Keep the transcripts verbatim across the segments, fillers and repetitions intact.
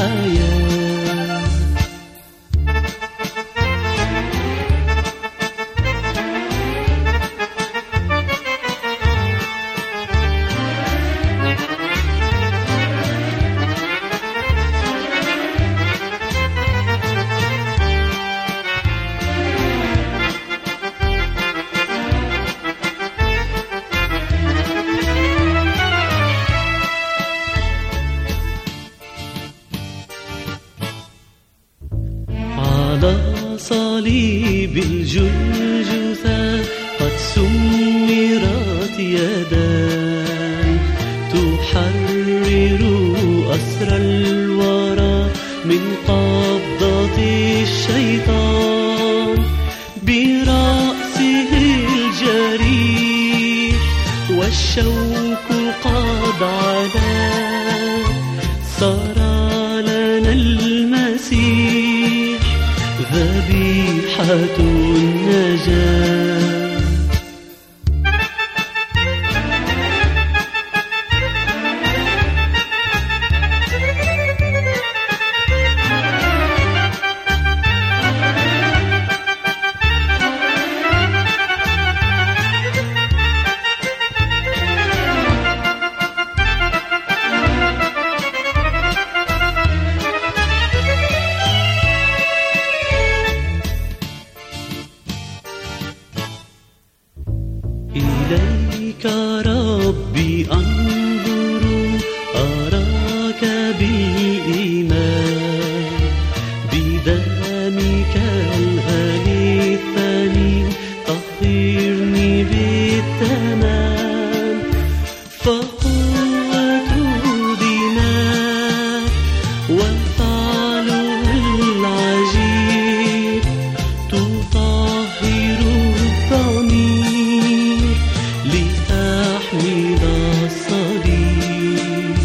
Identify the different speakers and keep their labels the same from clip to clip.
Speaker 1: الحياة. على صليب الجلجثة قد سمرت يداي تحرر أسر الورى من قبضة الشيطان. برأسه الجريح والشوك قد علا، صار لنا المسيح ذبيحة النجاة. إليك ربي أنظر أراك بالإيمان، بدمك الغالي الثمين طهرني بالتمام. فقوة دماء وفعله العجيب تطهر الضمير لتحمل الصليب.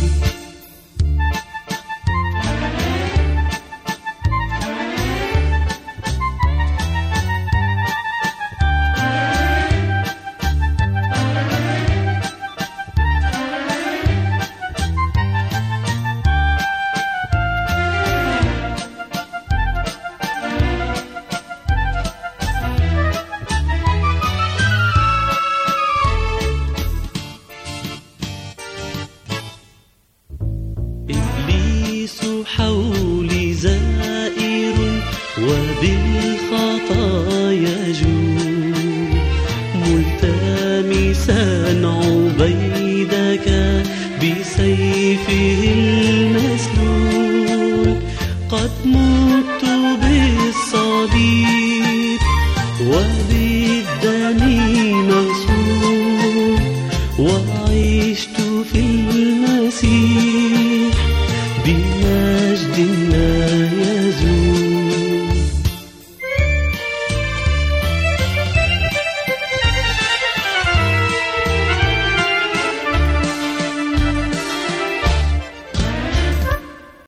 Speaker 1: إبليس حولي زائر وبالخطايا جود، ملتمسا عبيدك بسيفه المسلول. قد مت بالصليب وبالدم مغسول، وعشت في المسيح بمجد الله.